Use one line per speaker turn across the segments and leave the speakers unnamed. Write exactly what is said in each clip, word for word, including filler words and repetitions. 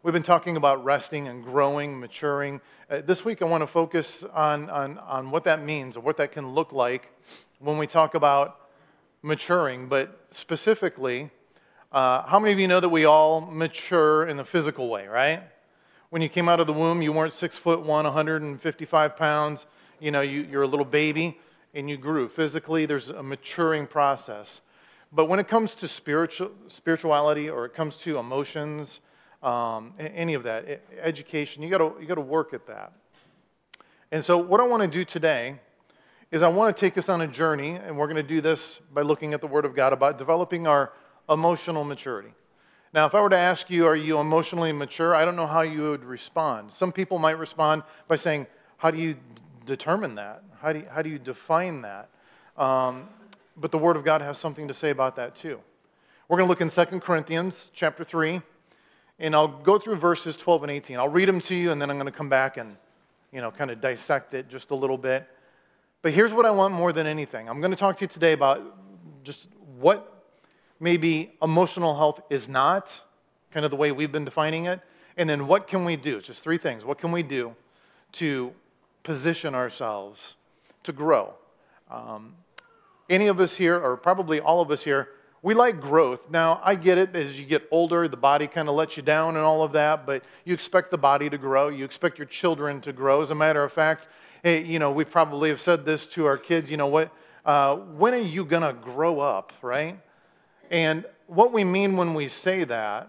We've been talking about resting and growing, maturing. Uh, this week I want to focus on, on, on what that means, or what that can look like when we talk about maturing. But specifically, uh, how many of you know that we all mature in a physical way, right? When you came out of the womb, you weren't six foot one, one hundred fifty-five pounds. You know, you, you're a little baby and you grew. Physically, there's a maturing process. But when it comes to spiritual spirituality, or it comes to emotions, Um, any of that, education, you got to you got to work at that. And so what I want to do today is I want to take us on a journey, and we're going to do this by looking at the Word of God about developing our emotional maturity. Now, if I were to ask you, are you emotionally mature? I don't know how you would respond. Some people might respond by saying, how do you d- determine that? How do you, how do you define that? Um, but the Word of God has something to say about that too. We're going to look in Second Corinthians chapter three. And I'll go through verses twelve and eighteen. I'll read them to you, and then I'm going to come back and, you know, kind of dissect it just a little bit. But here's what I want more than anything. I'm going to talk to you today about just what maybe emotional health is not, kind of the way we've been defining it, and then what can we do? It's just three things. What can we do to position ourselves to grow? Um, any of us here, or probably all of us here, we like growth. Now, I get it. As you get older, the body kind of lets you down and all of that, but you expect the body to grow. You expect your children to grow. As a matter of fact, hey, you know, we probably have said this to our kids, you know, what? Uh, when are you going to grow up, right? And what we mean when we say that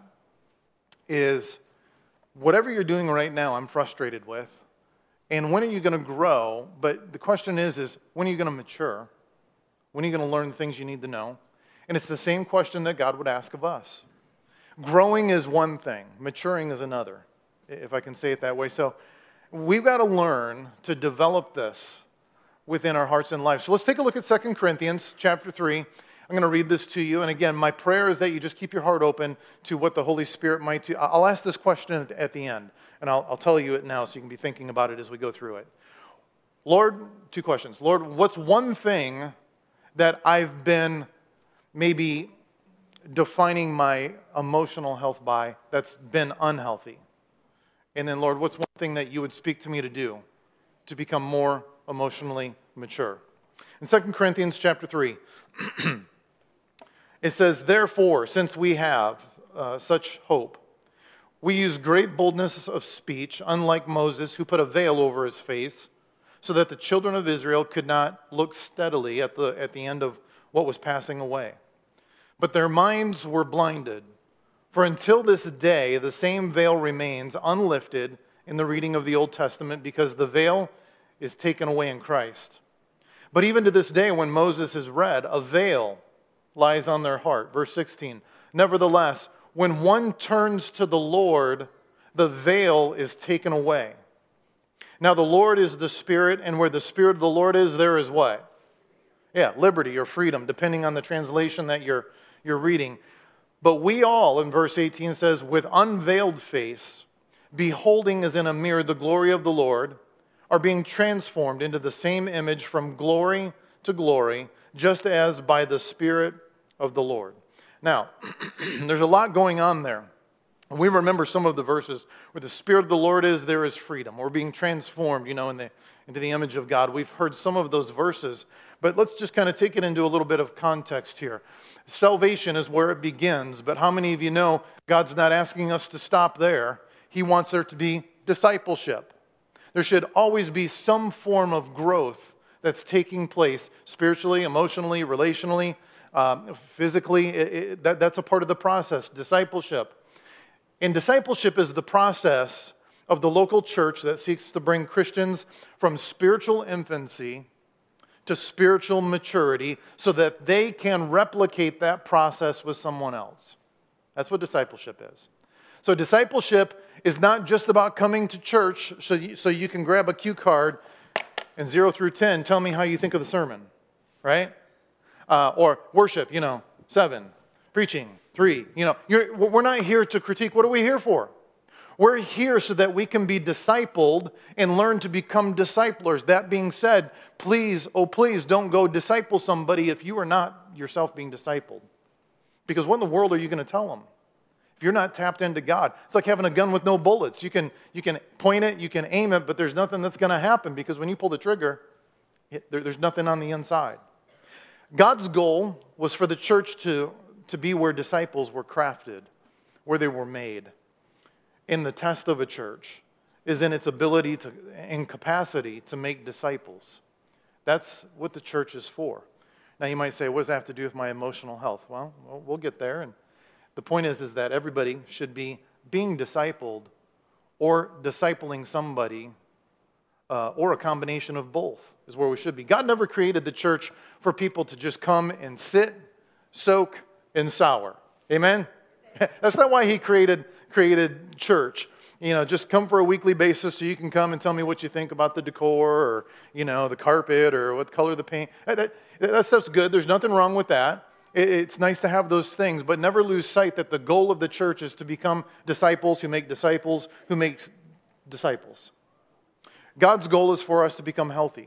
is whatever you're doing right now, I'm frustrated with. And when are you going to grow? But the question is, is when are you going to mature? When are you going to learn the things you need to know? And it's the same question that God would ask of us. Growing is one thing. Maturing is another, if I can say it that way. So we've got to learn to develop this within our hearts and lives. So let's take a look at Second Corinthians chapter three. I'm going to read this to you. And again, my prayer is that you just keep your heart open to what the Holy Spirit might do. I'll ask this question at the end, and I'll, I'll tell you it now so you can be thinking about it as we go through it. Lord, two questions. Lord, what's one thing that I've been maybe defining my emotional health by that's been unhealthy? And then, Lord, what's one thing that you would speak to me to do to become more emotionally mature? In Second Corinthians chapter three, it says, therefore, since we have uh, such hope, we use great boldness of speech, unlike Moses, who put a veil over his face, so that the children of Israel could not look steadily at the, at the end of what was passing away. But their minds were blinded. For until this day, the same veil remains unlifted in the reading of the Old Testament, because the veil is taken away in Christ. But even to this day, when Moses is read, a veil lies on their heart. Verse sixteen, nevertheless, when one turns to the Lord, the veil is taken away. Now the Lord is the Spirit, and where the Spirit of the Lord is, there is what? Yeah, liberty or freedom, depending on the translation that you're, you're reading. But we all, in verse eighteen says, with unveiled face, beholding as in a mirror the glory of the Lord, are being transformed into the same image from glory to glory, just as by the Spirit of the Lord. Now, there's a lot going on there. We remember some of the verses where the Spirit of the Lord is, there is freedom. We're being transformed, you know, in the, into the image of God. We've heard some of those verses, but let's just kind of take it into a little bit of context here. Salvation is where it begins, but how many of you know God's not asking us to stop there? He wants there to be discipleship. There should always be some form of growth that's taking place spiritually, emotionally, relationally, um, physically. It, it, that, that's a part of the process, discipleship. And discipleship is the process of the local church that seeks to bring Christians from spiritual infancy to spiritual maturity so that they can replicate that process with someone else. That's what discipleship is. So discipleship is not just about coming to church so you, so you can grab a cue card and zero through ten, tell me how you think of the sermon, right? Uh, or worship, you know, seven. Preaching, three. You know, you're, we're not here to critique. What are we here for? We're here so that we can be discipled and learn to become disciplers. That being said, please, oh please, don't go disciple somebody if you are not yourself being discipled. Because what in the world are you going to tell them? If you're not tapped into God, it's like having a gun with no bullets. You can, you can point it, you can aim it, but there's nothing that's going to happen because when you pull the trigger, it, there, there's nothing on the inside. God's goal was for the church to, to be where disciples were crafted, where they were made. And the test of a church is in its ability to, and capacity to make disciples. That's what the church is for. Now you might say, what does that have to do with my emotional health? Well, we'll get there. And the point is, is that everybody should be being discipled or discipling somebody uh, or a combination of both is where we should be. God never created the church for people to just come and sit, soak, and sour. Amen? That's not why he created, created church. You know, just come for a weekly basis so you can come and tell me what you think about the decor or, you know, the carpet or what color of the paint. That, that stuff's good. There's nothing wrong with that. It, it's nice to have those things, but never lose sight that the goal of the church is to become disciples who make disciples who make disciples. God's goal is for us to become healthy,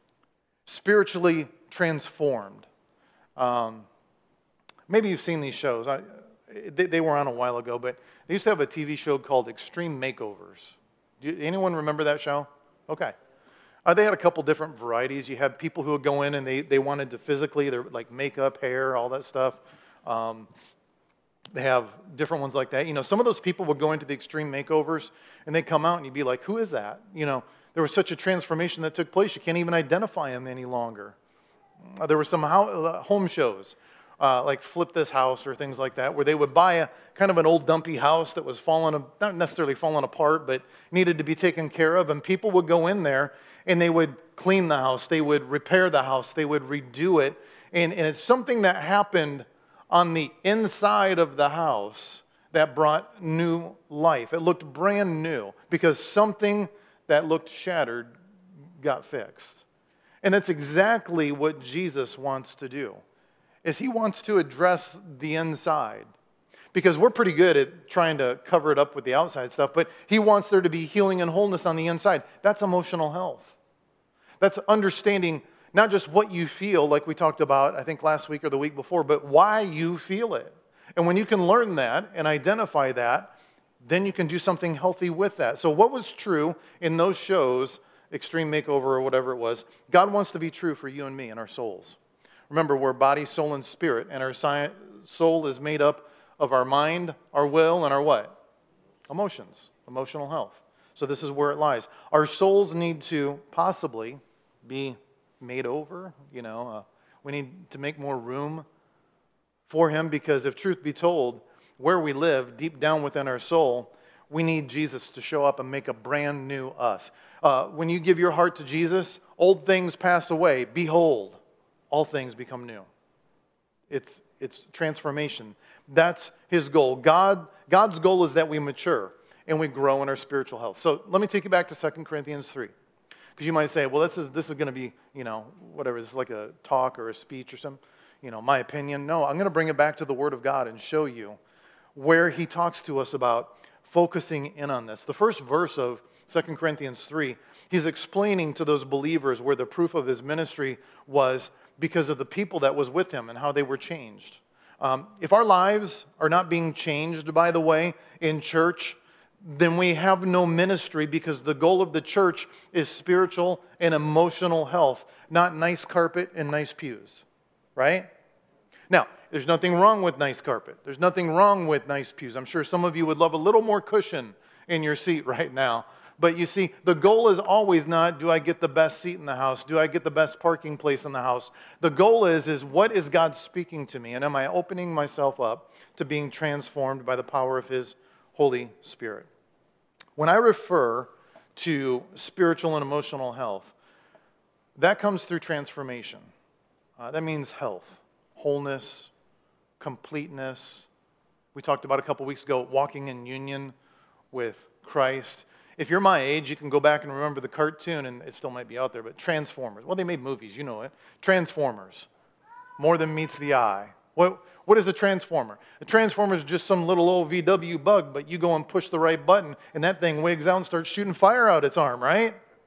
spiritually transformed. Um, maybe you've seen these shows. I, they, they were on a while ago, but they used to have a T V show called Extreme Makeovers. Do you, anyone remember that show? Okay. Uh, they had a couple different varieties. You had people who would go in and they, they wanted to physically, they're like makeup, hair, all that stuff. Um, they have different ones like that. You know, some of those people would go into the Extreme Makeovers and they'd come out and you'd be like, who is that? You know, there was such a transformation that took place, you can't even identify them any longer. Uh, there were some ho- home shows. Uh, like Flip This House or things like that, where they would buy a kind of an old dumpy house that was falling, not necessarily falling apart, but needed to be taken care of, and people would go in there and they would clean the house, they would repair the house, they would redo it, and, and it's something that happened on the inside of the house that brought new life. It looked brand new because something that looked shattered got fixed. And that's exactly what Jesus wants to do. Is he wants to address the inside. Because we're pretty good at trying to cover it up with the outside stuff, but he wants there to be healing and wholeness on the inside. That's emotional health. That's understanding not just what you feel, like we talked about, I think last week or the week before, but why you feel it. And when you can learn that and identify that, then you can do something healthy with that. So what was true in those shows, Extreme Makeover or whatever it was, God wants to be true for you and me and our souls. Remember, we're body, soul, and spirit, and our soul is made up of our mind, our will, and our what? Emotions, emotional health. So this is where it lies. Our souls need to possibly be made over, you know. Uh, we need to make more room for him because if truth be told, where we live, deep down within our soul, we need Jesus to show up and make a brand new us. Uh, when you give your heart to Jesus, old things pass away. Behold, all things become new. It's, it's transformation. That's his goal. God, God's goal is that we mature and we grow in our spiritual health. So let me take you back to Second Corinthians three. Because you might say, well, this is, this is going to be, you know, whatever. This is like a talk or a speech or some, you know, my opinion. No, I'm going to bring it back to the Word of God and show you where he talks to us about focusing in on this. The first verse of Second Corinthians three, he's explaining to those believers where the proof of his ministry was because of the people that was with him and how they were changed. Um, if our lives are not being changed, by the way, in church, then we have no ministry because the goal of the church is spiritual and emotional health, not nice carpet and nice pews, right? Now, there's nothing wrong with nice carpet. There's nothing wrong with nice pews. I'm sure some of you would love a little more cushion in your seat right now. But you see, the goal is always not, do I get the best seat in the house? Do I get the best parking place in the house? The goal is, is what is God speaking to me? And am I opening myself up to being transformed by the power of his Holy Spirit? When I refer to spiritual and emotional health, that comes through transformation. Uh, that means health, wholeness, completeness. We talked about a couple weeks ago, walking in union with Christ. If you're my age, you can go back and remember the cartoon, and it still might be out there, but Transformers. Well, they made movies, you know it. Transformers. More than meets the eye. What, what is a transformer? A transformer is just some little old V W bug, but you go and push the right button, and that thing wigs out and starts shooting fire out its arm, right?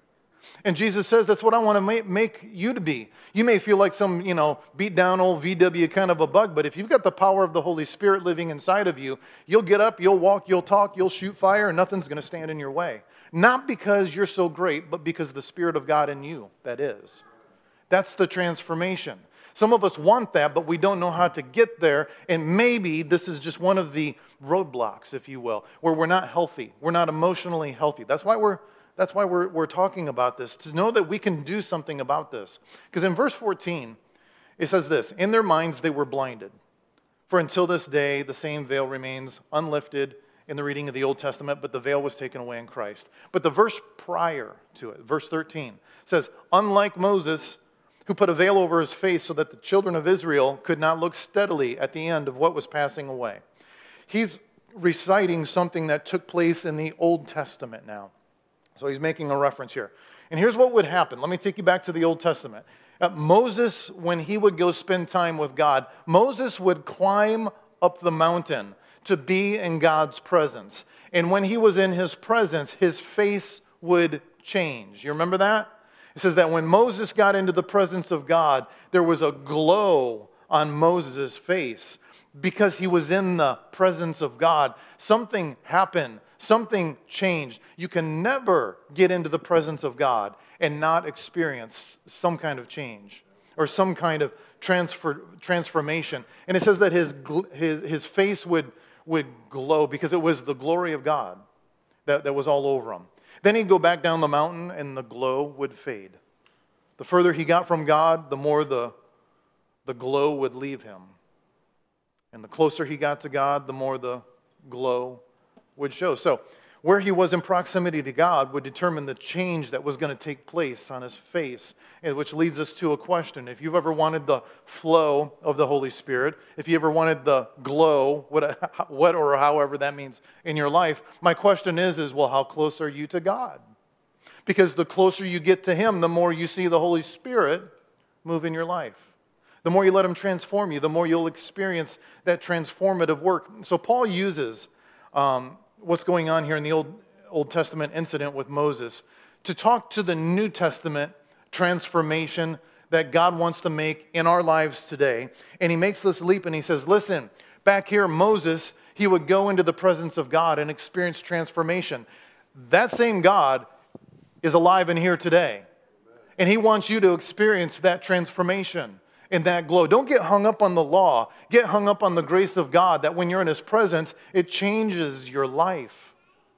And Jesus says, that's what I want to make, make you to be. You may feel like some, you know, beat down old V W kind of a bug, but if you've got the power of the Holy Spirit living inside of you, you'll get up, you'll walk, you'll talk, you'll shoot fire, and nothing's going to stand in your way. Not because you're so great, but because the Spirit of God in you, that is. That's the transformation. Some of us want that, but we don't know how to get there, and maybe this is just one of the roadblocks, if you will, where we're not healthy. We're not emotionally healthy. That's why we're That's why we're, we're talking about this, to know that we can do something about this. Because in verse fourteen, it says this, in their minds they were blinded. For until this day, the same veil remains unlifted in the reading of the Old Testament, but the veil was taken away in Christ. But the verse prior to it, verse thirteen, says, unlike Moses, who put a veil over his face so that the children of Israel could not look steadily at the end of what was passing away. He's reciting something that took place in the Old Testament now. So he's making a reference here. And here's what would happen. Let me take you back to the Old Testament. Uh, Moses, when he would go spend time with God, Moses would climb up the mountain to be in God's presence. And when he was in his presence, his face would change. You remember that? It says that when Moses got into the presence of God, there was a glow on Moses' face because he was in the presence of God. Something happened. Something changed. You can never get into the presence of God and not experience some kind of change or some kind of transfer, transformation. And it says that his, his, his face would, would glow because it was the glory of God that, that was all over him. Then he'd go back down the mountain and the glow would fade. The further he got from God, the more the, the glow would leave him. And the closer he got to God, the more the glow would show. So where he was in proximity to God would determine the change that was going to take place on his face, and which leads us to a question. If you've ever wanted the flow of the Holy Spirit, if you ever wanted the glow, what, what or however that means in your life, my question is, is, well, how close are you to God? Because the closer you get to him, the more you see the Holy Spirit move in your life. The more you let him transform you, the more you'll experience that transformative work. So Paul uses um, what's going on here in the Old, Old Testament incident with Moses to talk to the New Testament transformation that God wants to make in our lives today. And he makes this leap and he says, listen, back here Moses, he would go into the presence of God and experience transformation. That same God is alive and here today. And he wants you to experience that transformation and that glow. Don't get hung up on the law. Get hung up on the grace of God, that when you're in his presence, it changes your life.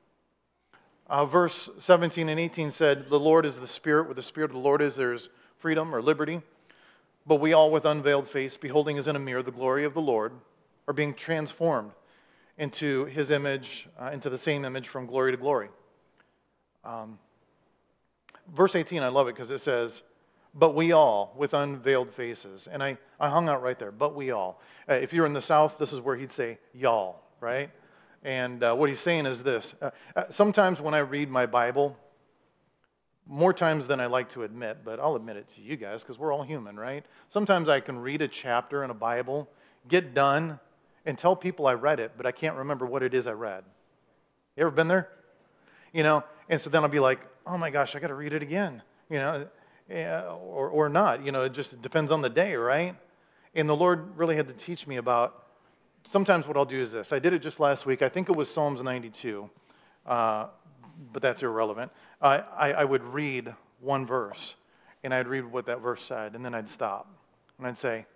Uh, verse seventeen and eighteen said, the Lord is the Spirit. Where the Spirit of the Lord is, there's freedom or liberty. But we all with unveiled face, beholding as in a mirror the glory of the Lord, are being transformed into his image, uh, into the same image from glory to glory. Um, verse eighteen, I love it because it says, but we all with unveiled faces. And I, I hung out right there, but we all. Uh, if you're in the South, this is where he'd say, y'all, right? And uh, what he's saying is this. Uh, uh, sometimes when I read my Bible, more times than I like to admit, but I'll admit it to you guys because we're all human, right? Sometimes I can read a chapter in a Bible, get done, and tell people I read it, but I can't remember what it is I read. You ever been there? You know, and so then I'll be like, oh my gosh, I got to read it again, you know, yeah, or, or not. You know, it just depends on the day, right? And the Lord really had to teach me about, sometimes what I'll do is this. I did it just last week. I think it was Psalms ninety-two, uh, but that's irrelevant. I, I, I would read one verse, and I'd read what that verse said, and then I'd stop, and I'd say,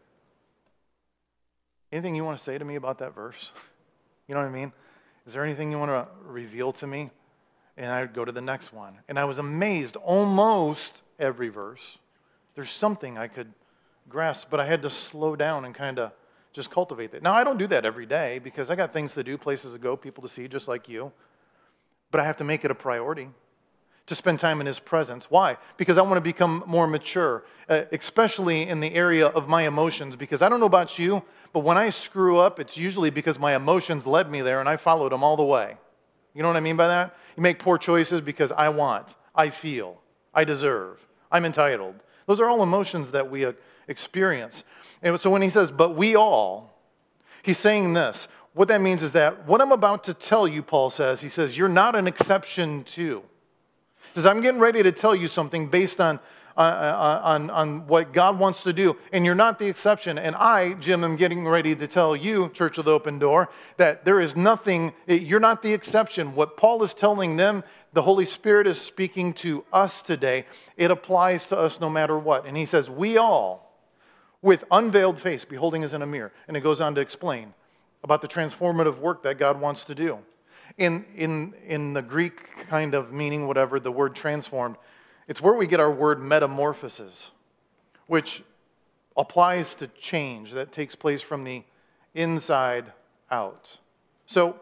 anything you want to say to me about that verse? You know what I mean? Is there anything you want to reveal to me? And I would go to the next one. And I was amazed almost every verse. There's something I could grasp, but I had to slow down and kind of just cultivate that. Now, I don't do that every day because I got things to do, places to go, people to see, just like you. But I have to make it a priority to spend time in his presence. Why? Because I want to become more mature, uh, especially in the area of my emotions, because I don't know about you, but when I screw up, it's usually because my emotions led me there and I followed them all the way. You know what I mean by that? You make poor choices because I want, I feel, I deserve, I'm entitled. Those are all emotions that we uh, experience. And so when he says, but we all, he's saying this. What that means is that what I'm about to tell you, Paul says, he says, you're not an exception to. He Says, I'm getting ready to tell you something based on, uh, on, on what God wants to do, and you're not the exception. And I, Jim, am getting ready to tell you, Church of the Open Door, that there is nothing, you're not the exception. What Paul is telling them, the Holy Spirit is speaking to us today. It applies to us no matter what. And he says, we all, with unveiled face, beholding as in a mirror. And it goes on to explain about the transformative work that God wants to do. In, in, in the Greek kind of meaning, whatever, the word transformed, it's where we get our word metamorphosis, which applies to change that takes place from the inside out. So,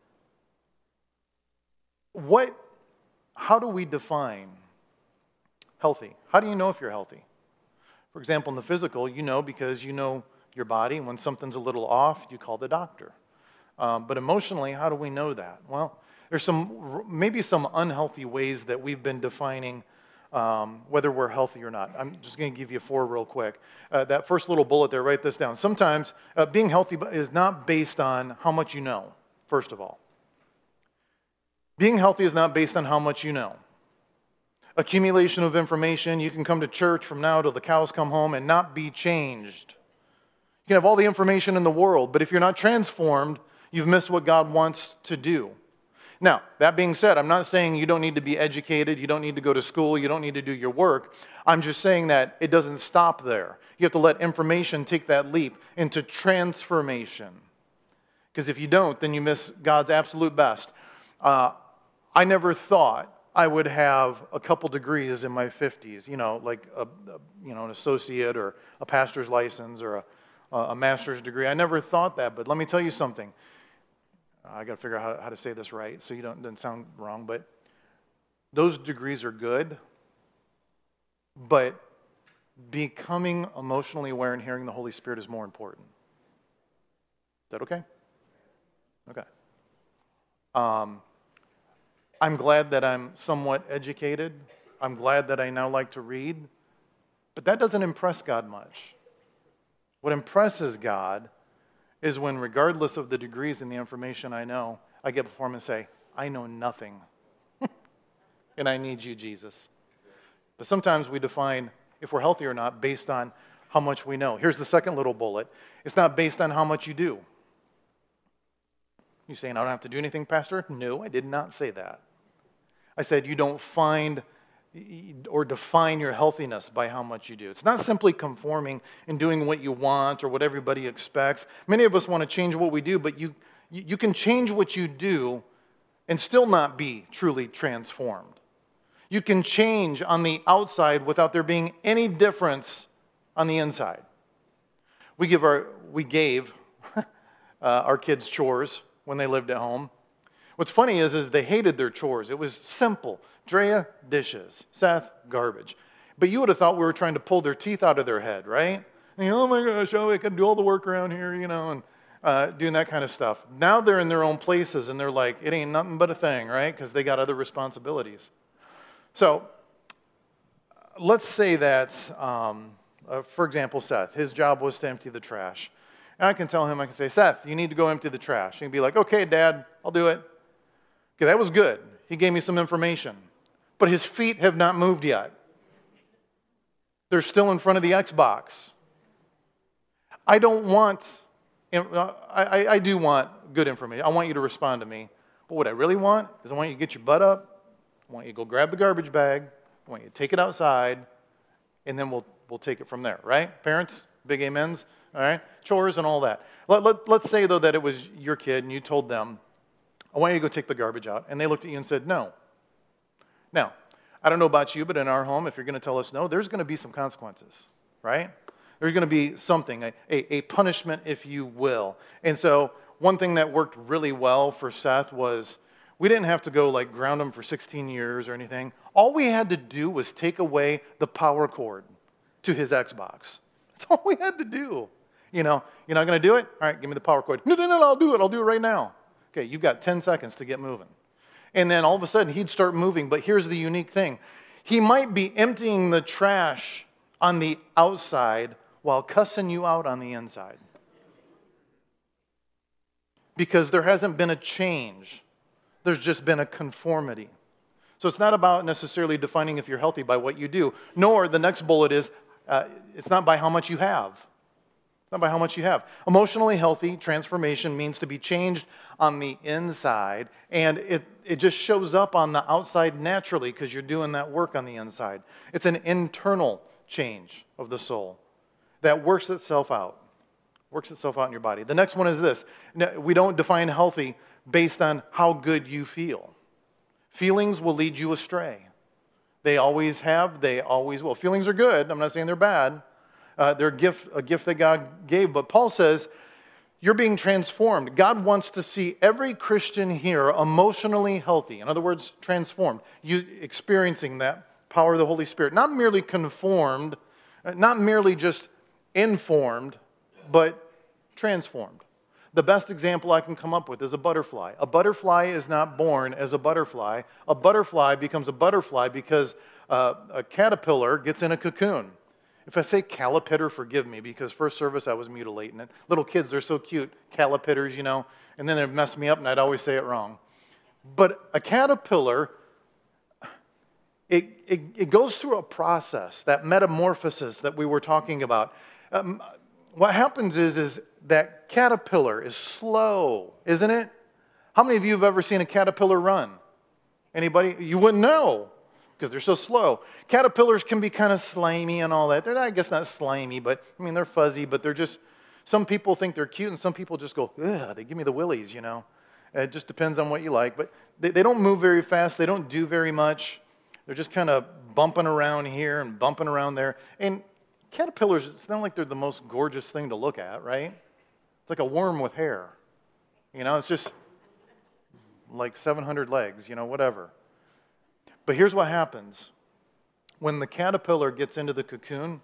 what, how do we define healthy? How do you know if you're healthy? For example, in the physical, you know because you know your body. When something's a little off, you call the doctor. Um, but emotionally, how do we know that? Well, there's some maybe some unhealthy ways that we've been defining um, whether we're healthy or not. I'm just going to give you four real quick. Uh, that first little bullet there, write this down. Sometimes uh, being healthy is not based on how much you know, first of all. Being healthy is not based on how much you know. Accumulation of information, you can come to church from now till the cows come home and not be changed. You can have all the information in the world, but if you're not transformed, you've missed what God wants to do. Now, that being said, I'm not saying you don't need to be educated, you don't need to go to school, you don't need to do your work. I'm just saying that it doesn't stop there. You have to let information take that leap into transformation. Because if you don't, then you miss God's absolute best. Uh, I never thought I would have a couple degrees in my fifties, you know, like a, a, you know, an associate or a pastor's license or a, a master's degree. I never thought that, but let me tell you something. I got to figure out how, how to say this right so you don't doesn't sound wrong, but those degrees are good, but becoming emotionally aware and hearing the Holy Spirit is more important. Is that okay? Okay. Um, I'm glad that I'm somewhat educated. I'm glad that I now like to read, but that doesn't impress God much. What impresses God is when, regardless of the degrees and the information I know, I get before him and say, I know nothing, and I need you, Jesus. But sometimes we define if we're healthy or not based on how much we know. Here's the second little bullet. It's not based on how much you do. You saying I don't have to do anything, Pastor? No, I did not say that. I said you don't find or define your healthiness by how much you do. It's not simply conforming and doing what you want or what everybody expects. Many of us want to change what we do, but you, you can change what you do and still not be truly transformed. You can change on the outside without there being any difference on the inside. We give our we gave uh, our kids chores when they lived at home. What's funny is, is they hated their chores. It was simple. Drea, dishes. Seth, garbage. But you would have thought we were trying to pull their teeth out of their head, right? And, oh my gosh, oh, I can do all the work around here, you know, and uh, doing that kind of stuff. Now they're in their own places, and they're like, it ain't nothing but a thing, right? Because they got other responsibilities. So let's say that, um, uh, for example, Seth, his job was to empty the trash. And I can tell him, I can say, Seth, you need to go empty the trash. And he'd be like, okay, Dad, I'll do it. Okay, that was good. He gave me some information. But his feet have not moved yet. They're still in front of the Xbox. I don't want, I, I, I do want good information. I want you to respond to me. But what I really want is I want you to get your butt up. I want you to go grab the garbage bag. I want you to take it outside. And then we'll, we'll take it from there, right? Parents, big amens, all right? Chores and all that. Let, let, let's say, though, that it was your kid and you told them, I want you to go take the garbage out. And they looked at you and said, no. Now, I don't know about you, but in our home, if you're going to tell us no, there's going to be some consequences, right? There's going to be something, a, a, a punishment, if you will. And so one thing that worked really well for Seth was we didn't have to go like ground him for sixteen years or anything. All we had to do was take away the power cord to his Xbox. That's all we had to do. You know, you're not going to do it? All right, give me the power cord. No, no, no, I'll do it. I'll do it right now. Okay, you've got ten seconds to get moving. And then all of a sudden, he'd start moving. But here's the unique thing. He might be emptying the trash on the outside while cussing you out on the inside. Because there hasn't been a change. There's just been a conformity. So it's not about necessarily defining if you're healthy by what you do, nor the next bullet is, uh, it's not by how much you have. It's not by how much you have. Emotionally healthy transformation means to be changed on the inside, and it, it just shows up on the outside naturally because you're doing that work on the inside. It's an internal change of the soul that works itself out. Works itself out in your body. The next one is this. We don't define healthy based on how good you feel. Feelings will lead you astray. They always have, they always will. Feelings are good. I'm not saying they're bad. Uh, they're a gift, a gift that God gave. But Paul says, you're being transformed. God wants to see every Christian here emotionally healthy. In other words, transformed. You experiencing that power of the Holy Spirit. Not merely conformed, not merely just informed, but transformed. The best example I can come up with is a butterfly. A butterfly is not born as a butterfly. A butterfly becomes a butterfly because uh, a caterpillar gets in a cocoon. If I say calipitter, forgive me, because first service I was mutilating it. Little kids, they're so cute, calipiters, you know, and then they'd mess me up and I'd always say it wrong. But a caterpillar, it, it, it goes through a process, that metamorphosis that we were talking about. Um, what happens is, is that caterpillar is slow, isn't it? How many of you have ever seen a caterpillar run? Anybody? You wouldn't know because they're so slow. Caterpillars can be kind of slimy and all that. They're not, I guess not slimy, but I mean, they're fuzzy, but they're just, some people think they're cute and some people just go, ugh, they give me the willies, you know. It just depends on what you like. But they, they don't move very fast. They don't do very much. They're just kind of bumping around here and bumping around there. And caterpillars, it's not like they're the most gorgeous thing to look at, right? It's like a worm with hair. You know, it's just like seven hundred legs, you know, whatever. But here's what happens. When the caterpillar gets into the cocoon,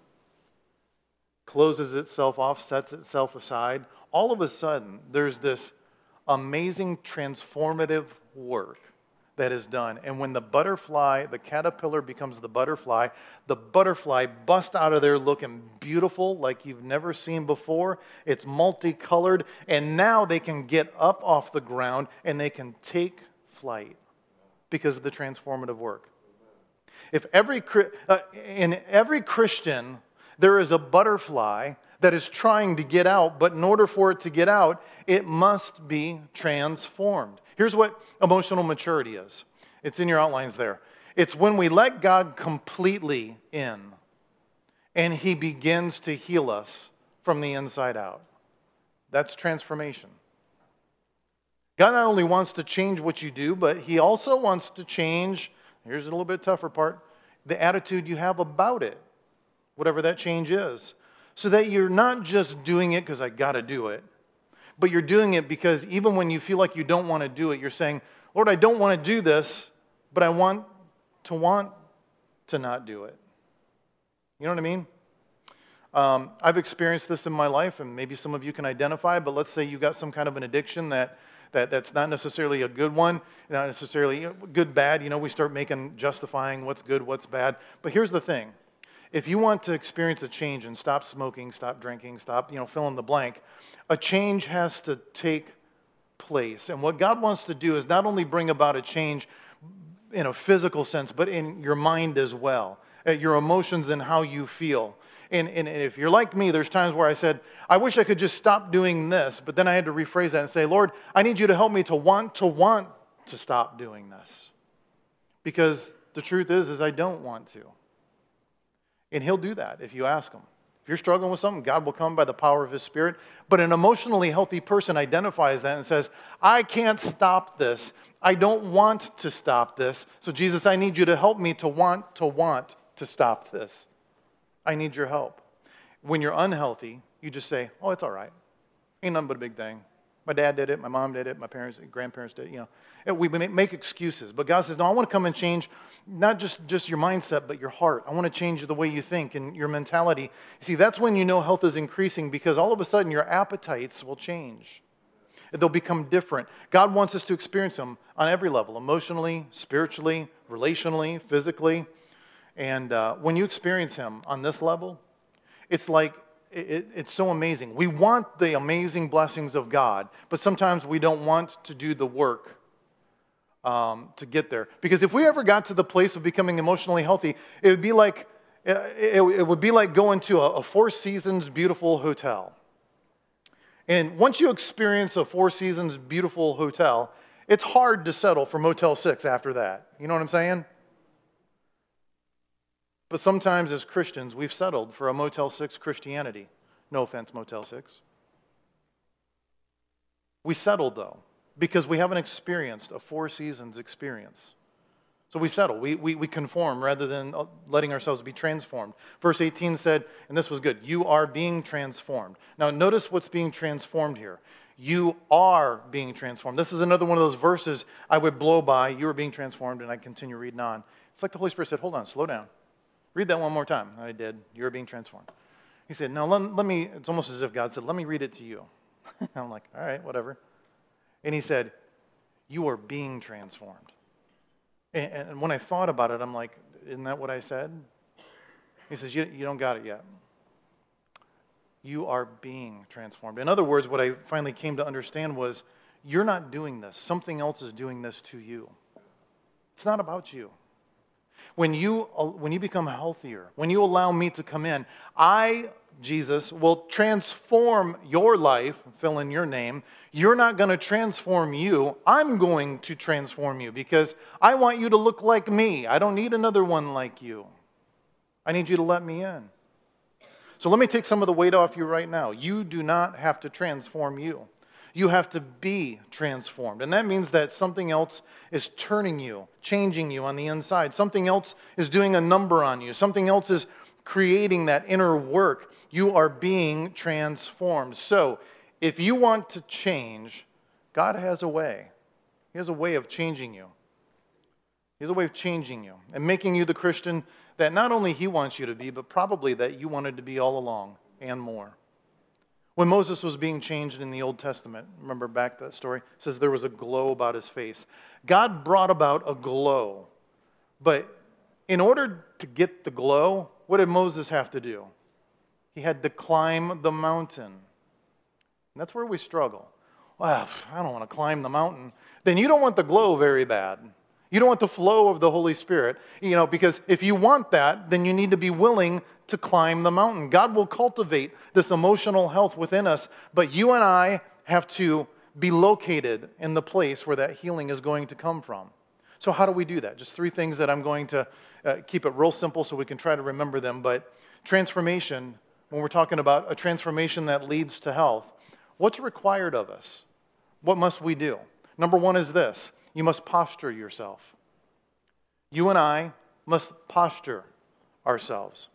closes itself off, sets itself aside, all of a sudden, there's this amazing transformative work that is done. And when the butterfly, the caterpillar becomes the butterfly, the butterfly busts out of there looking beautiful like you've never seen before. It's multicolored, and now they can get up off the ground and they can take flight because of the transformative work. If every uh, in every Christian, there is a butterfly that is trying to get out, but in order for it to get out, it must be transformed. Here's what emotional maturity is. It's in your outlines there. It's when we let God completely in and He begins to heal us from the inside out. That's transformation. God not only wants to change what you do, but He also wants to change, here's a little bit tougher part, the attitude you have about it, whatever that change is. So that you're not just doing it because I got to do it, but you're doing it because even when you feel like you don't want to do it, you're saying, Lord, I don't want to do this, but I want to want to not do it. You know what I mean? Um, I've experienced this in my life, and maybe some of you can identify, but let's say you got some kind of an addiction that, that that's not necessarily a good one, not necessarily good, bad. You know, we start making, justifying what's good, what's bad. But here's the thing. If you want to experience a change and stop smoking, stop drinking, stop, you know, fill in the blank, a change has to take place. And what God wants to do is not only bring about a change in a physical sense, but in your mind as well, your emotions and how you feel. And, and if you're like me, there's times where I said, I wish I could just stop doing this, but then I had to rephrase that and say, Lord, I need you to help me to want to want to stop doing this. Because the truth is, is I don't want to. And He'll do that if you ask Him. If you're struggling with something, God will come by the power of His Spirit. But an emotionally healthy person identifies that and says, I can't stop this. I don't want to stop this. So Jesus, I need you to help me to want to want to stop this. I need your help. When you're unhealthy, you just say, oh, it's all right. Ain't nothing but a big thing. My dad did it, my mom did it, my parents, grandparents did it, you know. And we make excuses. But God says, no, I want to come and change not just, just your mindset, but your heart. I want to change the way you think and your mentality. See, that's when you know health is increasing because all of a sudden your appetites will change. They'll become different. God wants us to experience them on every level, emotionally, spiritually, relationally, physically. And uh, when you experience Him on this level, it's like, It, it's so amazing. We want the amazing blessings of God, but sometimes we don't want to do the work um, to get there. Because if we ever got to the place of becoming emotionally healthy, it would be like it, it, it would be like going to a, a Four Seasons beautiful hotel. And once you experience a Four Seasons beautiful hotel, it's hard to settle for Motel six after that. You know what I'm saying? But sometimes as Christians, we've settled for a Motel six Christianity. No offense, Motel six. We settled, though, because we haven't experienced a Four Seasons experience. So we settle. We, we, we conform rather than letting ourselves be transformed. Verse eighteen said, and this was good, you are being transformed. Now notice what's being transformed here. You are being transformed. This is another one of those verses I would blow by. You are being transformed, and I continue reading on. It's like the Holy Spirit said, hold on, slow down. Read that one more time. I did. You're being transformed. He said, no, let, let me, it's almost as if God said, let me read it to you. I'm like, all right, whatever. And he said, you are being transformed. And, and when I thought about it, I'm like, isn't that what I said? He says, you, you don't got it yet. You are being transformed. In other words, what I finally came to understand was, you're not doing this. Something else is doing this to you. It's not about you. When you, when you become healthier, when you allow me to come in, I, Jesus, will transform your life, fill in your name. You're not going to transform you. I'm going to transform you because I want you to look like me. I don't need another one like you. I need you to let me in. So let me take some of the weight off you right now. You do not have to transform you. You have to be transformed. And that means that something else is turning you, changing you on the inside. Something else is doing a number on you. Something else is creating that inner work. You are being transformed. So if you want to change, God has a way. He has a way of changing you. He has a way of changing you and making you the Christian that not only He wants you to be, but probably that you wanted to be all along and more. When Moses was being changed in the Old Testament, remember back to that story? It says there was a glow about his face. God brought about a glow. But in order to get the glow, what did Moses have to do? He had to climb the mountain. And that's where we struggle. Well, I don't want to climb the mountain. Then you don't want the glow very bad. You don't want the flow of the Holy Spirit. You know, because if you want that, then you need to be willing to climb the mountain. God will cultivate this emotional health within us, but you and I have to be located in the place where that healing is going to come from. So how do we do that? Just three things that I'm going to uh, keep it real simple so we can try to remember them. But transformation, when we're talking about a transformation that leads to health, what's required of us? What must we do? Number one is this. You must posture yourself. You and I must posture ourselves.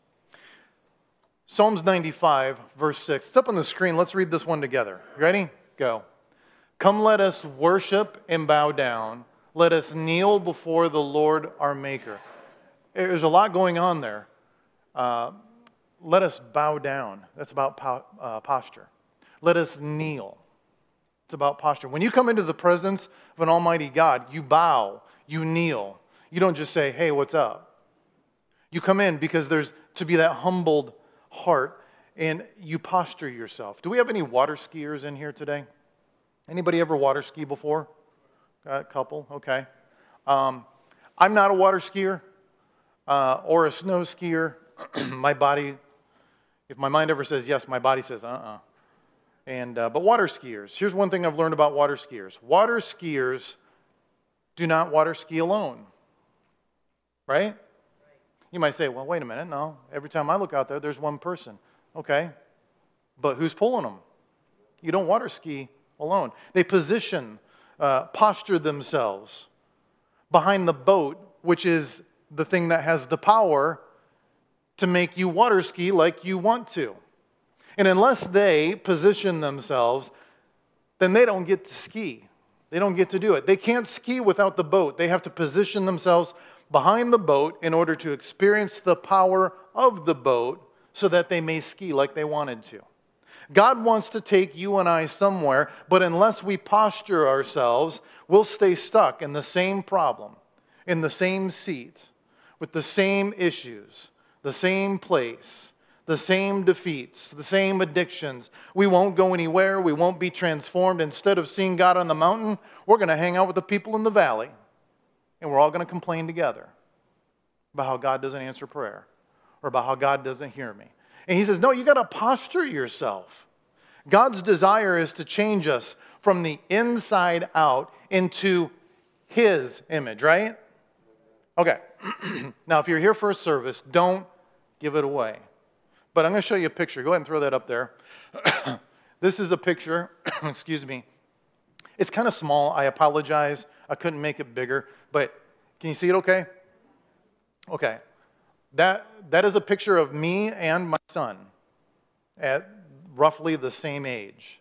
Psalms ninety-five, verse six. It's up on the screen. Let's read this one together. You ready? Go. Come, let us worship and bow down. Let us kneel before the Lord our Maker. There's a lot going on there. Uh, let us bow down. That's about po- uh, posture. Let us kneel. It's about posture. When you come into the presence of an almighty God, you bow, you kneel. You don't just say, hey, what's up? You come in because there's to be that humbled heart, and you posture yourself. Do we have any water skiers in here today? Anybody ever water ski before? Got a couple? Okay. Um, I'm not a water skier uh, or a snow skier. My body, if my mind ever says yes, my body says uh-uh. And uh, but water skiers, here's one thing I've learned about water skiers. Water skiers do not water ski alone. Right? You might say, well, wait a minute, no. Every time I look out there, there's one person. Okay, but who's pulling them? You don't water ski alone. They position, uh, posture themselves behind the boat, which is the thing that has the power to make you water ski like you want to. And unless they position themselves, then they don't get to ski. They don't get to do it. They can't ski without the boat. They have to position themselves behind the boat in order to experience the power of the boat so that they may ski like they wanted to. God wants to take you and I somewhere, but unless we posture ourselves, we'll stay stuck in the same problem, in the same seat, with the same issues, the same place, the same defeats, the same addictions. We won't go anywhere. We won't be transformed. Instead of seeing God on the mountain, we're going to hang out with the people in the valley. and we're all going to complain together about how God doesn't answer prayer or about how God doesn't hear me. And he says, no, you got to posture yourself. God's desire is to change us from the inside out into his image, right? Okay. Now, if you're here for a service, don't give it away. But I'm going to show you a picture. Go ahead and throw that up there. This is a picture, excuse me. It's kind of small. I apologize. I couldn't make it bigger. But can you see it okay? Okay. That, that is a picture of me and my son at roughly the same age.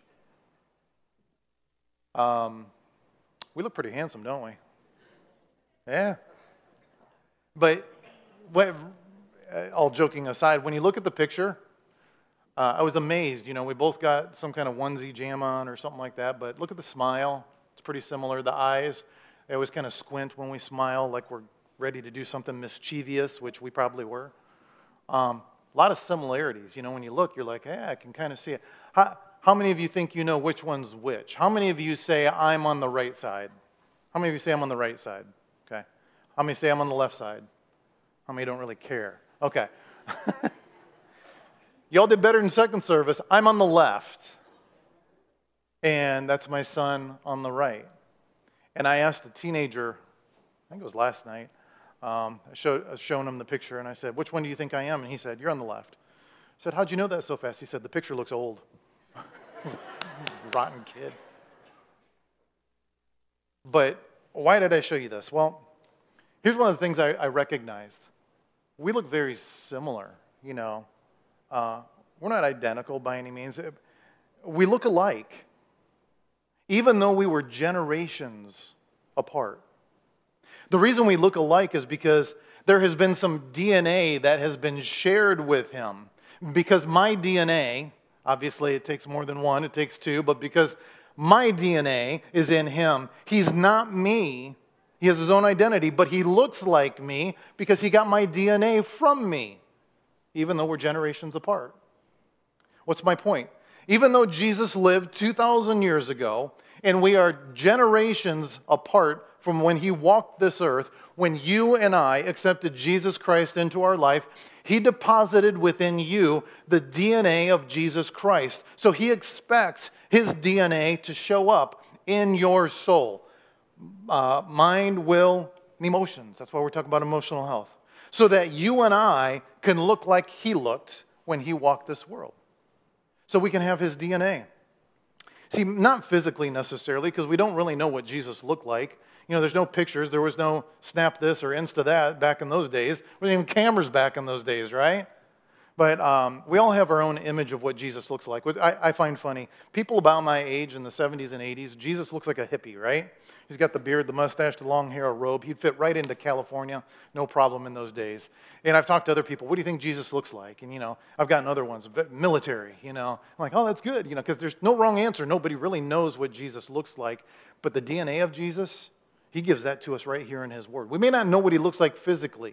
Um, we look pretty handsome, don't we? Yeah. But what, all joking aside, when you look at the picture, uh, I was amazed. You know, we both got some kind of onesie jam on or something like that, but look at the smile. It's pretty similar. The eyes, they always kind of squint when we smile like we're ready to do something mischievous, which we probably were. Um, a lot of similarities. You know, when you look, you're like, hey, I can kind of see it. How, how many of you think you know which one's which? How many of you say, I'm on the right side? How many of you say I'm on the right side? Okay. How many say I'm on the left side? How many don't really care? Okay. Y'all did better in second service. I'm on the left. And that's my son on the right. And I asked a teenager, I think it was last night, um, I showed, I was showing him the picture, and I said, which one do you think I am? And he said, you're on the left. I said, how'd you know that so fast? He said, the picture looks old. Rotten kid. But why did I show you this? Well, here's one of the things I, I recognized. We look very similar, you know. Uh, we're not identical by any means. We look alike, even though we were generations apart. The reason we look alike is because there has been some D N A that has been shared with him. Because my D N A, obviously it takes more than one, it takes two, but because my D N A is in him, he's not me. He has his own identity, but he looks like me because he got my D N A from me, even though we're generations apart. What's my point? Even though Jesus lived two thousand years ago, and we are generations apart from when he walked this earth, when you and I accepted Jesus Christ into our life, he deposited within you the D N A of Jesus Christ. So he expects his D N A to show up in your soul. Uh, mind, will, and emotions. That's why we're talking about emotional health. So that you and I can look like he looked when he walked this world. So we can have his D N A. See, not physically necessarily, because we don't really know what Jesus looked like. You know, there's no pictures. There was no Snap this or Insta that back in those days. There weren't even cameras back in those days, right? But um, we all have our own image of what Jesus looks like. I, I find funny. People about my age in the seventies and eighties, Jesus looks like a hippie, right? He's got the beard, the mustache, the long hair, a robe. He'd fit right into California, no problem in those days. And I've talked to other people, what do you think Jesus looks like? And, you know, I've gotten other ones, military, you know. I'm like, oh, that's good, you know, because there's no wrong answer. Nobody really knows what Jesus looks like. But the D N A of Jesus, he gives that to us right here in his word. We may not know what he looks like physically,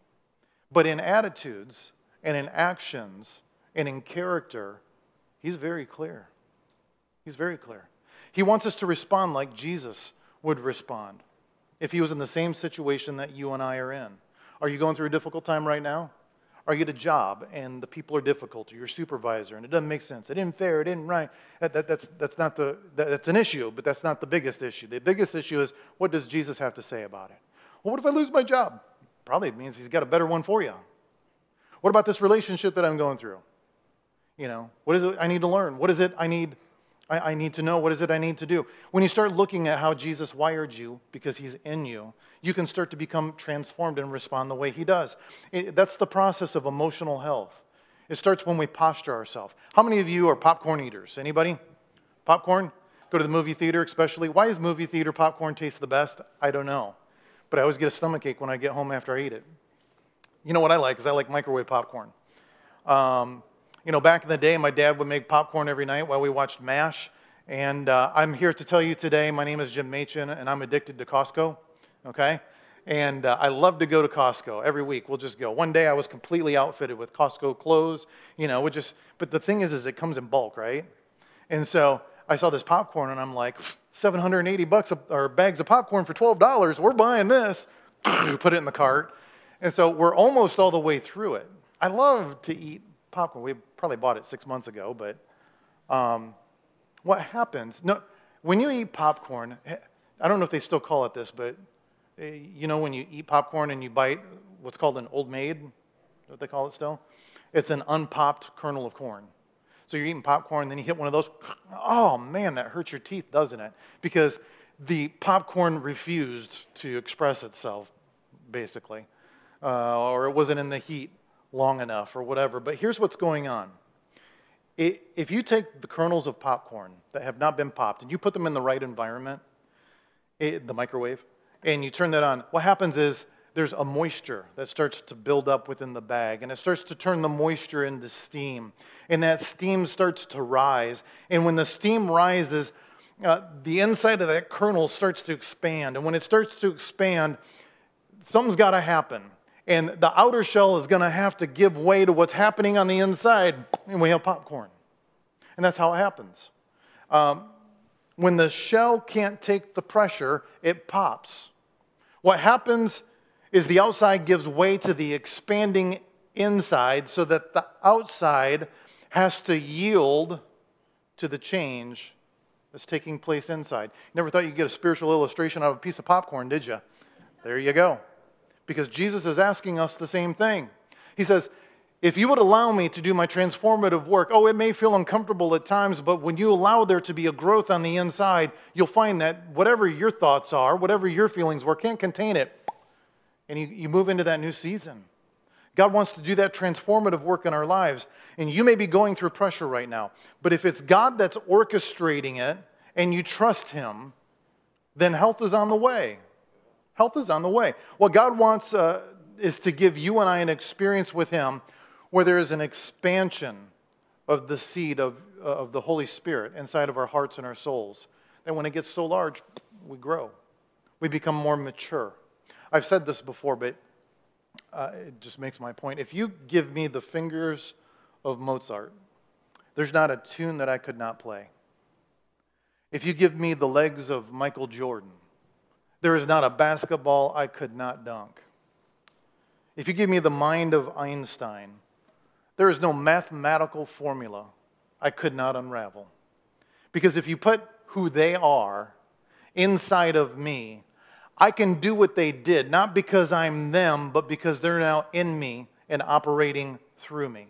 but in attitudes and in actions and in character, he's very clear. He's very clear. He wants us to respond like Jesus would respond if he was in the same situation that you and I are in. Are you going through a difficult time right now? Are you at a job and the people are difficult, or your supervisor, and it doesn't make sense, it isn't fair, it isn't right? That, that, that's, that's, not the, that, that's an issue, but that's not the biggest issue. The biggest issue is, what does Jesus have to say about it? Well, what if I lose my job? Probably means he's got a better one for you. What about this relationship that I'm going through? You know, what is it I need to learn? What is it I need I, I need to know? What is it I need to do? When you start looking at how Jesus wired you, because he's in you, you can start to become transformed and respond the way he does. It, that's the process of emotional health. It starts when we posture ourselves. How many of you are popcorn eaters? Anybody? Popcorn? Go to the movie theater especially. Why does movie theater popcorn taste the best? I don't know. But I always get a stomachache when I get home after I eat it. You know what I like is I like microwave popcorn. Um, you know, back in the day, my dad would make popcorn every night while we watched MASH. And uh, I'm here to tell you today, my name is Jim Machin, and I'm addicted to Costco, okay? And uh, I love to go to Costco every week. We'll just go. One day I was completely outfitted with Costco clothes, you know, we just, but the thing is, is it comes in bulk, right? And so I saw this popcorn, and I'm like, seven hundred eighty bucks, or bags of popcorn for twelve dollars, we're buying this. put it in the cart. And so we're almost all the way through it. I love to eat popcorn. We probably bought it six months ago, but um, what happens, no, when you eat popcorn, I don't know if they still call it this, but uh, you know when you eat popcorn and you bite what's called an Old Maid, what they call it still? It's an unpopped kernel of corn. So you're eating popcorn, then you hit one of those, oh man, that hurts your teeth, doesn't it? Because the popcorn refused to express itself, basically, uh, or it wasn't in the heat long enough or whatever. But here's what's going on. It, if you take the kernels of popcorn that have not been popped and you put them in the right environment, it, the microwave, and you turn that on, what happens is there's a moisture that starts to build up within the bag, and it starts to turn the moisture into steam, and that steam starts to rise. And when the steam rises, uh, the inside of that kernel starts to expand, and when it starts to expand, something's got to happen. And the outer shell is going to have to give way to what's happening on the inside, and we have popcorn. And that's how it happens. Um, when the shell can't take the pressure, it pops. What happens is the outside gives way to the expanding inside so that the outside has to yield to the change that's taking place inside. You never thought you'd get a spiritual illustration out of a piece of popcorn, did you? There you go. Because Jesus is asking us the same thing. He says, if you would allow me to do my transformative work, oh, it may feel uncomfortable at times, but when you allow there to be a growth on the inside, you'll find that whatever your thoughts are, whatever your feelings were, can't contain it. And you, you move into that new season. God wants to do that transformative work in our lives. And you may be going through pressure right now. But if it's God that's orchestrating it and you trust Him, then health is on the way. Health is on the way. What God wants uh, is to give you and I an experience with Him where there is an expansion of the seed of, uh, of the Holy Spirit inside of our hearts and our souls. And when it gets so large, we grow. We become more mature. I've said this before, but uh, it just makes my point. If you give me the fingers of Mozart, there's not a tune that I could not play. If you give me the legs of Michael Jordan, there is not a basketball I could not dunk. If you give me the mind of Einstein, there is no mathematical formula I could not unravel. Because if you put who they are inside of me, I can do what they did, not because I'm them, but because they're now in me and operating through me.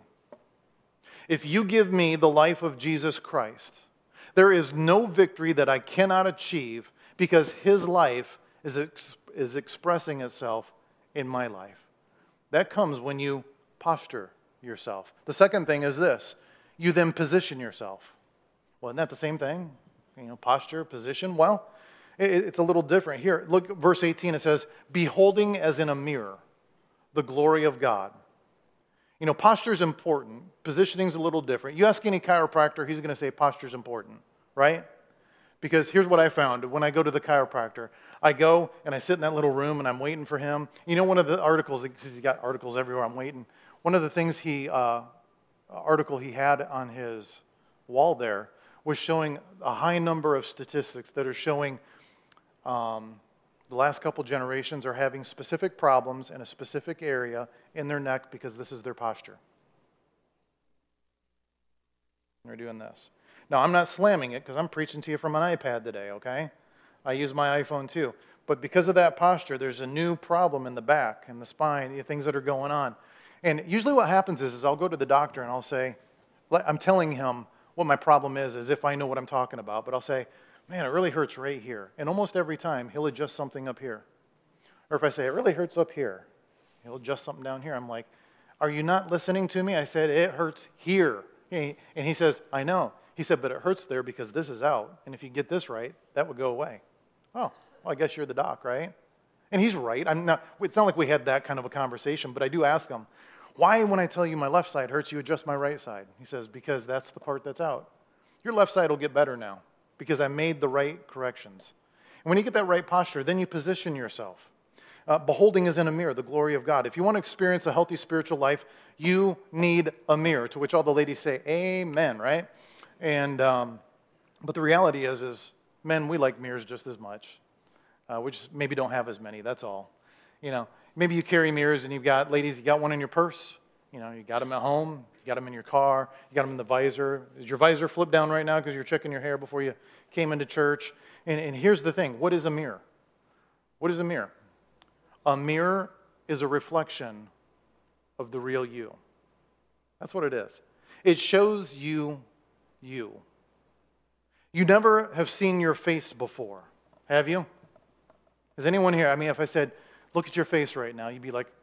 If you give me the life of Jesus Christ, there is no victory that I cannot achieve because His life is, ex- is expressing itself in my life. That comes when you posture yourself. The second thing is this. You then position yourself. Well, isn't that the same thing? You know, posture, position. Well, it's a little different. Here, look, verse eighteen, it says, beholding as in a mirror the glory of God. You know, posture is important. Positioning is a little different. You ask any chiropractor, he's going to say posture is important, right? Because here's what I found. When I go to the chiropractor, I go and I sit in that little room and I'm waiting for him. You know, one of the articles, he's got articles everywhere, I'm waiting. One of the things he, uh, article he had on his wall there was showing a high number of statistics that are showing um, the last couple generations are having specific problems in a specific area in their neck because this is their posture. They're doing this. Now, I'm not slamming it because I'm preaching to you from an iPad today, okay? I use my iPhone too. But because of that posture, there's a new problem in the back and the spine, the things that are going on. And usually what happens is, is I'll go to the doctor and I'll say, I'm telling him what my problem is, as if I know what I'm talking about. But I'll say, man, it really hurts right here. And almost every time, he'll adjust something up here. Or if I say, it really hurts up here, he'll adjust something down here. I'm like, are you not listening to me? I said, it hurts here. And he says, I know. He said, but it hurts there because this is out. And if you get this right, that would go away. Oh, well, I guess you're the doc, right? And he's right. I'm not, it's not like we had that kind of a conversation, but I do ask him, why, when I tell you my left side hurts, you adjust my right side? He says, because that's the part that's out. Your left side will get better now because I made the right corrections. And when you get that right posture, then you position yourself. Uh, beholding is in a mirror, the glory of God. If you want to experience a healthy spiritual life, you need a mirror, to which all the ladies say, amen, right? And um, but the reality is, is men, we like mirrors just as much. Uh, we just maybe don't have as many, that's all. You know, maybe you carry mirrors and you've got, ladies, you got one in your purse. You know, you got them at home, you got them in your car, you got them in the visor. Is your visor flipped down right now because you're checking your hair before you came into church? And, and here's the thing, what is a mirror? What is a mirror? A mirror is a reflection of the real you. That's what it is. It shows you you. You never have seen your face before, have you? Is anyone here? I mean, if I said, look at your face right now, you'd be like,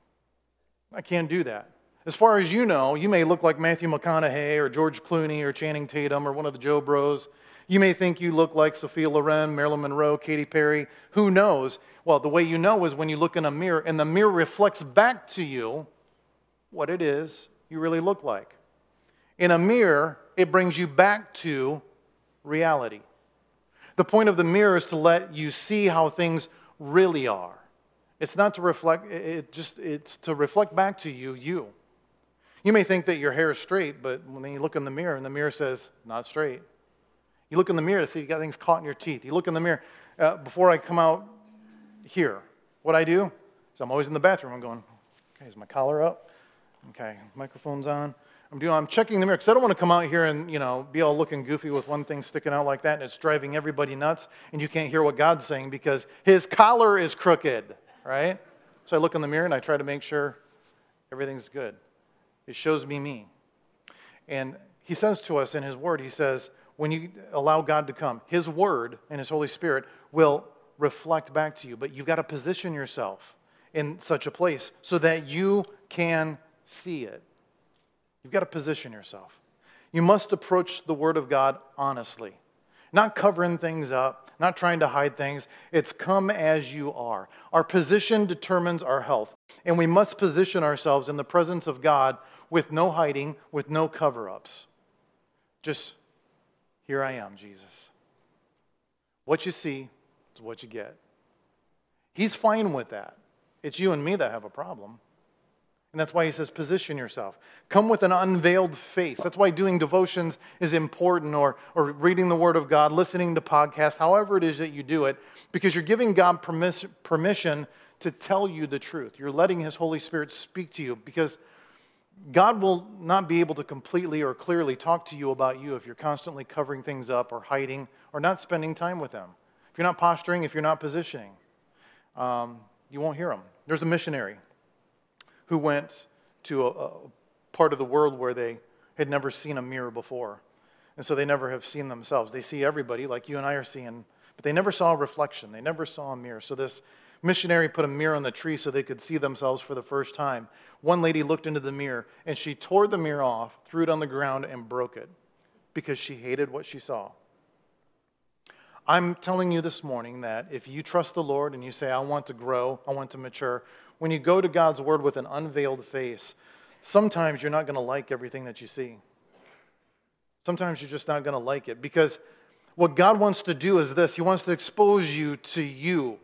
I can't do that. As far as you know, you may look like Matthew McConaughey or George Clooney or Channing Tatum or one of the Joe Bros. You may think you look like Sophia Loren, Marilyn Monroe, Katy Perry. Who knows? Well, the way you know is when you look in a mirror and the mirror reflects back to you what it is you really look like. In a mirror, it brings you back to reality. The point of the mirror is to let you see how things really are. It's not to reflect, it just it's to reflect back to you, you. You may think that your hair is straight, but when you look in the mirror and the mirror says, not straight. You look in the mirror to see you got things caught in your teeth. You look in the mirror, uh, before I come out here, what I do is I'm always in the bathroom. I'm going, okay, is my collar up? Okay, microphone's on. I'm doing. I'm checking the mirror because I don't want to come out here and, you know, be all looking goofy with one thing sticking out like that and it's driving everybody nuts and you can't hear what God's saying because his collar is crooked, right? So I look in the mirror and I try to make sure everything's good. It shows me me. And he says to us in his word, he says, when you allow God to come, his word and his Holy Spirit will reflect back to you. But you've got to position yourself in such a place so that you can see it. You've got to position yourself. You must approach the Word of God honestly. Not covering things up, not trying to hide things. It's come as you are. Our position determines our health. And we must position ourselves in the presence of God with no hiding, with no cover-ups. Just, here I am, Jesus. What you see is what you get. He's fine with that. It's you and me that have a problem. And that's why he says, position yourself. Come with an unveiled face. That's why doing devotions is important, or, or reading the Word of God, listening to podcasts, however it is that you do it, because you're giving God permiss- permission to tell you the truth. You're letting his Holy Spirit speak to you, because God will not be able to completely or clearly talk to you about you if you're constantly covering things up or hiding or not spending time with him. If you're not posturing, if you're not positioning, um, you won't hear him. There's a missionary who went to a, a part of the world where they had never seen a mirror before. And so they never have seen themselves. They see everybody like you and I are seeing, but they never saw a reflection. They never saw a mirror. So this missionary put a mirror on the tree so they could see themselves for the first time. One lady looked into the mirror and she tore the mirror off, threw it on the ground, and broke it because she hated what she saw. I'm telling you this morning that if you trust the Lord and you say, I want to grow, I want to mature, when you go to God's Word with an unveiled face, sometimes you're not going to like everything that you see. Sometimes you're just not going to like it, because what God wants to do is this. He wants to expose you to you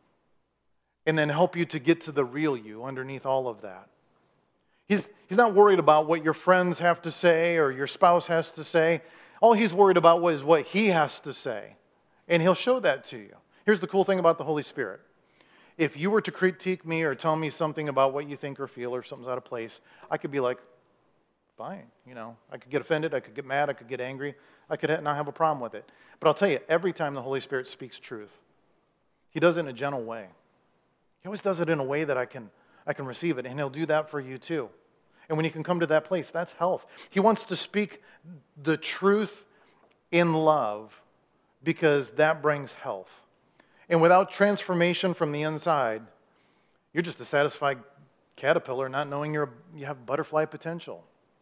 and then help you to get to the real you underneath all of that. He's, he's not worried about what your friends have to say or your spouse has to say. All he's worried about is what he has to say. And he'll show that to you. Here's the cool thing about the Holy Spirit. If you were to critique me or tell me something about what you think or feel or something's out of place, I could be like, fine, you know. I could get offended, I could get mad, I could get angry. I could not have a problem with it. But I'll tell you, every time the Holy Spirit speaks truth, he does it in a gentle way. He always does it in a way that I can, I can receive it, and he'll do that for you too. And when you can come to that place, that's health. He wants to speak the truth in love, because that brings health. And without transformation from the inside, you're just a satisfied caterpillar not knowing you're, you have butterfly potential.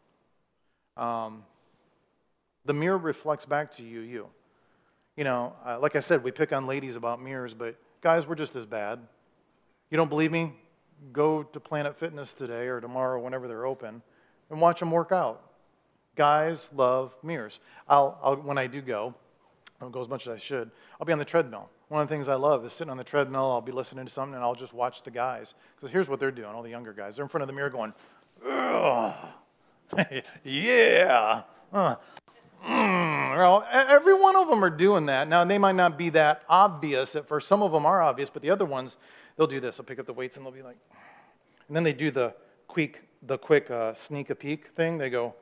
Um, the mirror reflects back to you, you. You know, uh, like I said, we pick on ladies about mirrors, but guys, we're just as bad. You don't believe me? Go to Planet Fitness today or tomorrow, whenever they're open, and watch them work out. Guys love mirrors. I'll, I'll when I do go, I don't go as much as I should, I'll be on the treadmill. One of the things I love is sitting on the treadmill, I'll be listening to something, and I'll just watch the guys. Because here's what they're doing, all the younger guys. They're in front of the mirror going, ugh, yeah, uh, mm. Well, every one of them are doing that. Now, they might not be that obvious at first. Some of them are obvious, but the other ones, they'll do this. They'll pick up the weights and they'll be like, and then they do the quick, the quick uh, sneak a peek thing. They go,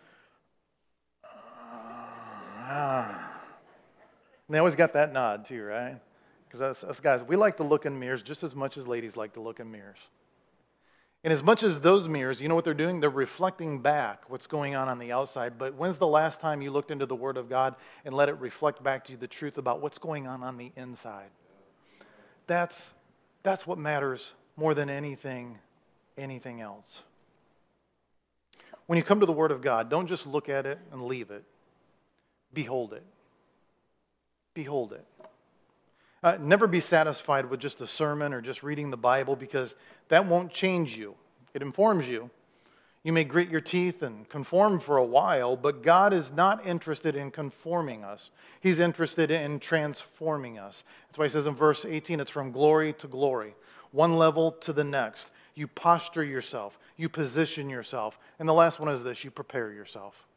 ah. And they always got that nod too, right? Because us, us guys, we like to look in mirrors just as much as ladies like to look in mirrors. And as much as those mirrors, you know what they're doing? They're reflecting back what's going on on the outside. But when's the last time you looked into the Word of God and let it reflect back to you the truth about what's going on on the inside? That's, that's what matters more than anything, anything else. When you come to the Word of God, don't just look at it and leave it. Behold it. Behold it. Uh, never be satisfied with just a sermon or just reading the Bible, because that won't change you. It informs you. You may grit your teeth and conform for a while, but God is not interested in conforming us. He's interested in transforming us. That's why he says in verse eighteen, it's from glory to glory, one level to the next. You posture yourself. You position yourself. And the last one is this: you prepare yourself.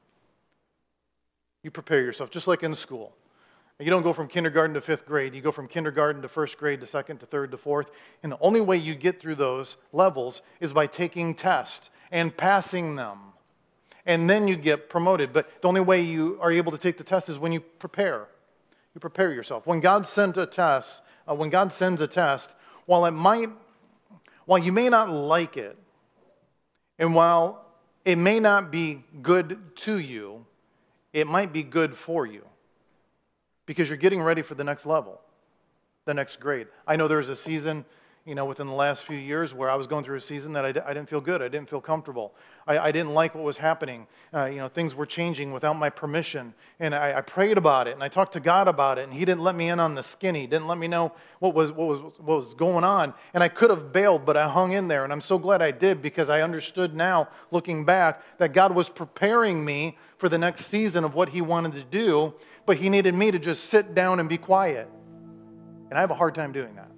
You prepare yourself, just like in school. You don't go from kindergarten to fifth grade. You go from kindergarten to first grade to second to third to fourth. And the only way you get through those levels is by taking tests and passing them. And then you get promoted. But the only way you are able to take the test is when you prepare. You prepare yourself. When God sends a test, uh, when God sends a test, while it might, while you may not like it, and while it may not be good to you, it might be good for you. Because you're getting ready for the next level, the next grade. I know there was a season, you know, within the last few years where I was going through a season that I, d- I didn't feel good. I didn't feel comfortable. I, I didn't like what was happening. Uh, you know, things were changing without my permission. And I, I prayed about it, and I talked to God about it, and He didn't let me in on the skinny. Didn't let me know what was what was what was going on. And I could have bailed, but I hung in there. And I'm so glad I did, because I understood now, looking back, that God was preparing me for the next season of what He wanted to do. But He needed me to just sit down and be quiet. And I have a hard time doing that.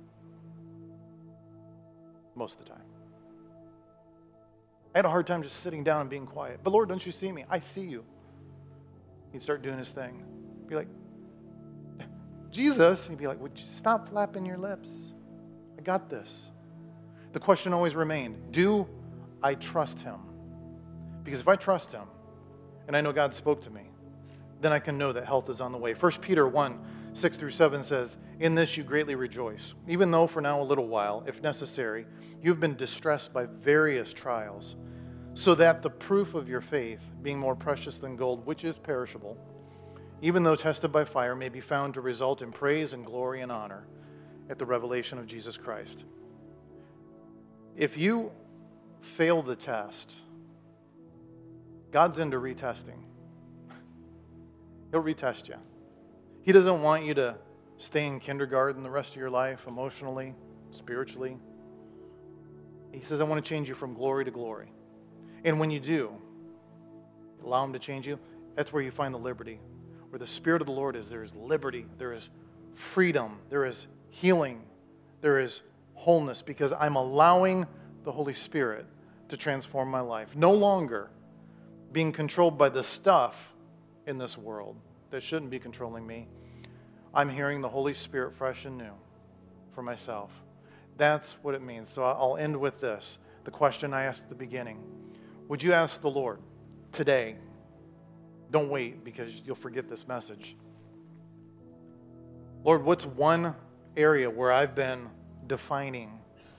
Most of the time. I had a hard time just sitting down and being quiet. But Lord, don't you see me? I see you. He'd start doing His thing. Be like, Jesus. He'd be like, would you stop flapping your lips? I got this. The question always remained, do I trust Him? Because if I trust Him, and I know God spoke to me, then I can know that health is on the way. First Peter one, six through seven says, in this you greatly rejoice, even though for now a little while, if necessary, you've been distressed by various trials, so that the proof of your faith, being more precious than gold, which is perishable, even though tested by fire, may be found to result in praise and glory and honor at the revelation of Jesus Christ. If you fail the test, God's into retesting. He'll retest you. He doesn't want you to stay in kindergarten the rest of your life, emotionally, spiritually. He says, I want to change you from glory to glory. And when you do, allow Him to change you, that's where you find the liberty. Where the Spirit of the Lord is, there is liberty, there is freedom, there is healing, there is wholeness, because I'm allowing the Holy Spirit to transform my life. No longer being controlled by the stuff in this world that shouldn't be controlling me. I'm hearing the Holy Spirit fresh and new for myself. That's what it means. So I'll end with this. The question I asked at the beginning. Would you ask the Lord today? Don't wait, because you'll forget this message. Lord, what's one area where I've been defining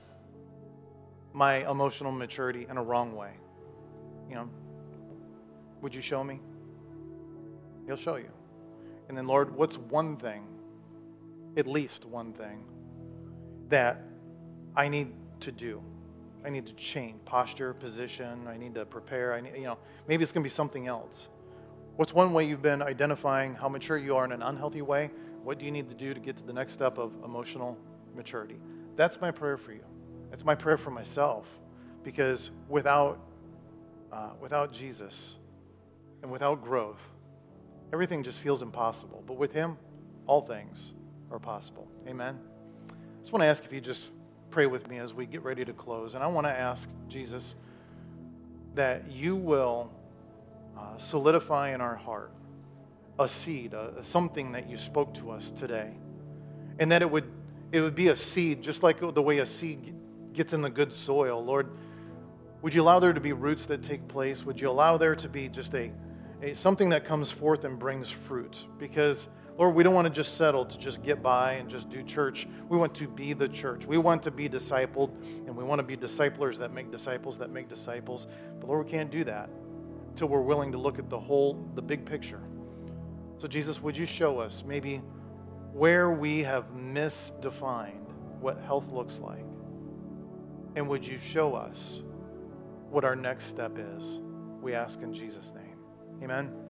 my emotional maturity in a wrong way? You know, would you show me? He'll show you. And then, Lord, what's one thing, at least one thing, that I need to do? I need to change posture, position. I need to prepare. I need, you know, maybe it's going to be something else. What's one way you've been identifying how mature you are in an unhealthy way? What do you need to do to get to the next step of emotional maturity? That's my prayer for you. That's my prayer for myself. Because without, uh, without Jesus and without growth, everything just feels impossible. But with Him, all things are possible. Amen? I just want to ask if you just pray with me as we get ready to close. And I want to ask, Jesus, that you will uh, solidify in our heart a seed, a, something that you spoke to us today. And that it would it would be a seed, just like the way a seed gets in the good soil. Lord, would you allow there to be roots that take place? Would you allow there to be just a, a something that comes forth and brings fruit? Because, Lord, we don't want to just settle to just get by and just do church. We want to be the church. We want to be discipled, and we want to be disciplers that make disciples that make disciples. But, Lord, we can't do that until we're willing to look at the whole, the big picture. So, Jesus, would you show us maybe where we have misdefined what health looks like? And would you show us what our next step is? We ask in Jesus' name. Amen.